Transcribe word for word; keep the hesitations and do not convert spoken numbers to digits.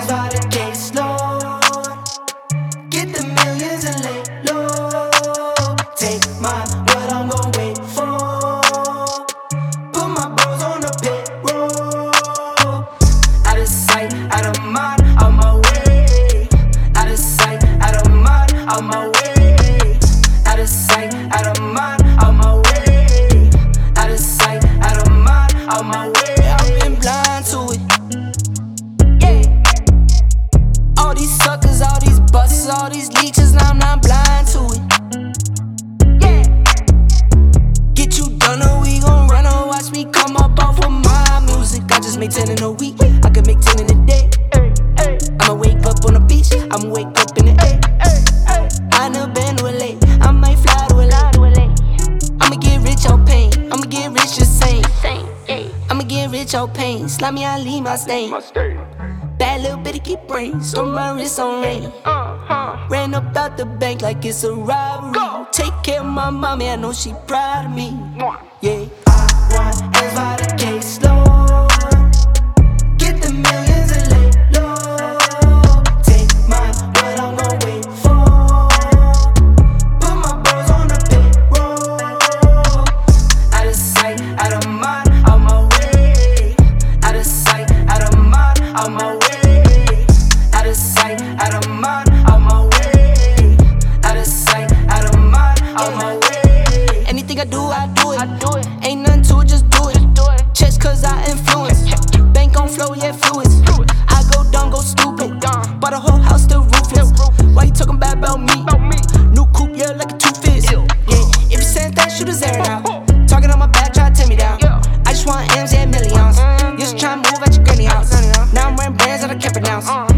by the case, Lord. Get the millions and lay low. Take mine, what I'm gon' wait for. Put my bros on the payroll. Out of sight, out of mind, out my way. Out of sight, out of mind, out my way. Out of sight, out of mind, out my way. Out of sight, out of mind, out my way. I've been blind to it. Yeah. All these suckers, all these busts, all these leeches, now I'm not blind to it. Yeah. Get you done or we gon' run or watch me come up off of my music. I just make ten in a week, I could make ten in a day. I'ma wake up on the beach, I'ma wake up in the A. I never been to L A, I might fly to L A. I'ma get rich out pain, I'ma get rich just saying. I'ma get rich out pain, slap me, I leave my stain. Bad little bitty keep brains, on my wrist on rain. Ran up out the bank like it's a robbery. Take care of my mommy, I know she proud of me. Yeah, I want hands by the case, Lord. Get the millions and lay low. Take mine, what I'm gon' wait for. Put my bros on the payroll. Out of sight, out of mind, out my way. Out of sight, out of mind, out my way. Out of sight, out of mind, out my way. Out of sight, out of mind, out my way. Anything I do, I do it. I do it. Ain't nothing to it, just do it. Checks cause I influence. Bank on flow, yeah, fluids. I go dumb, go stupid. Bought a whole house, still roofless. Why you talking bad about me? New coupe, yeah, like a two-fist. Yeah, if you saying that, shoot a zero now. Talking on my back, try to tear me down. I just want M's, yeah, millions. Used to try to move at your granny house. Now I'm wearing brands that I can't pronounce.